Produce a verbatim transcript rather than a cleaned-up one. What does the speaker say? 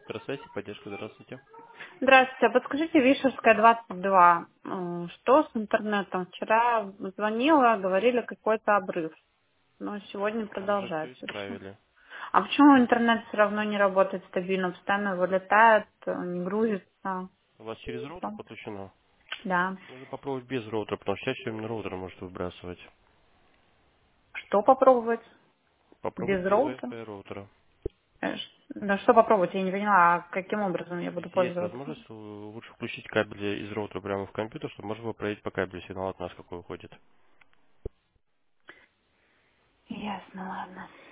Электросвязь и поддержка, здравствуйте. Здравствуйте. А подскажите, Вишерская, двадцать два. М, Что с интернетом? Вчера звонила, говорили какой-то обрыв. Но сегодня Уже все продолжается. Что? исправили. А почему интернет все равно не работает стабильно? Постоянно вылетает, э, не грузится. У вас через роутер Что? подключено? Да. Нужно попробовать без роутера, потому что чаще именно роутер может выбрасывать. Что попробовать? Попробовать Без без роута? Wi-Fi роутера. Э, ш- Да что попробовать? Я не поняла, а каким образом я буду Если есть пользоваться? возможность, то лучше включить кабель из роутера прямо в компьютер, чтобы можно было проверить по кабелю сигнал от нас какой уходит. Ясно, ладно.